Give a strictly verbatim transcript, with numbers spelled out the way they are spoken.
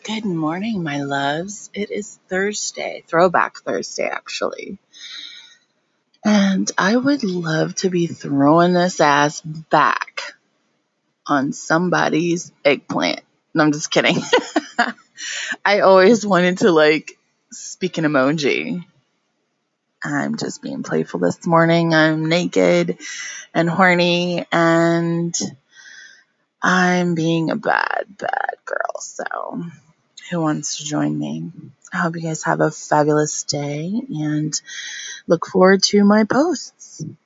Good morning, my loves. It is Thursday, Throwback Thursday, actually. And I would love to be throwing this ass back on somebody's eggplant. No, I'm just kidding. I always wanted to, like, speak an emoji. I'm just being playful this morning. I'm naked and horny, and I'm being a bad, bad girl, so who wants to join me? I hope you guys have a fabulous day and look forward to my posts.